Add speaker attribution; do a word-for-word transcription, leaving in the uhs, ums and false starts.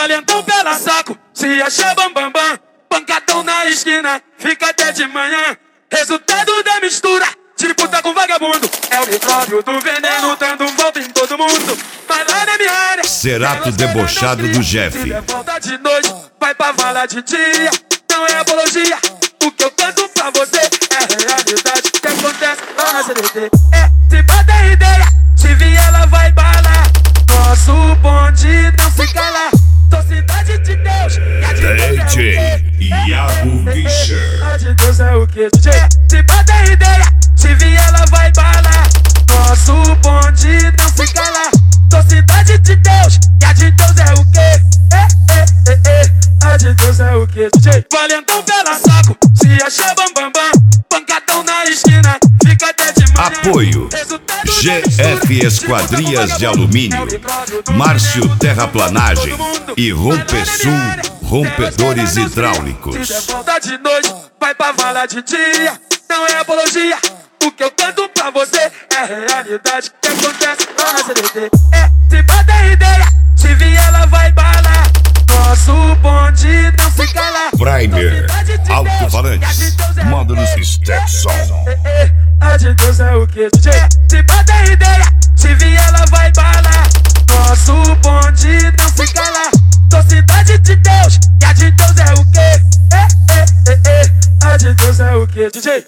Speaker 1: valentão pela saco, se acha bambambam, bam, bam. Pancadão na esquina, fica até de manhã. Resultado da mistura, tipo tá com vagabundo. É o micróbio do veneno dando volta em todo mundo. Vai lá na minha área,
Speaker 2: Cerato debochado do Jeff.
Speaker 1: se der volta de noite, vai pra vala de dia. Não é apologia, o que eu canto pra você é realidade que acontece lá na C D T. É, se bater ideia, se vir ela vai balar. Nosso bonde não fica lá. Sou cidade de Deus, e a de Deus
Speaker 2: D J
Speaker 1: é o quê?
Speaker 2: Iago Fischer.
Speaker 1: A de Deus é o que? D J, se bater ideia, se vir ela vai balar. Nosso bonde não fica lá. Sou cidade de Deus, e a de Deus é o quê? É, é, é, é. A de Deus é o que? D J, valentão pela saco, se acha bambambam, bam, bam. Pancadão na esquina, fica até de manhã.
Speaker 2: Apoio G F Esquadrias de Alumínio, Márcio Terraplanagem e Rompesul Rompedores Hidráulicos.
Speaker 1: Se der volta de noite, vai pra vala de dia. Não é apologia, o que eu canto pra você é realidade que acontece lá na C D T. É, se bater ideia, se vir ela vai balar. Nosso bonde não fica lá.
Speaker 2: Primer, alto-falantes, módulos Stetson.
Speaker 1: A de Deus é o que? D J, se bater ideia, se vir ela vai balar. Nosso bonde não fica lá. Sou cidade de Deus, e a de Deus é o que? É, é, é, é. A de Deus é o que? D J.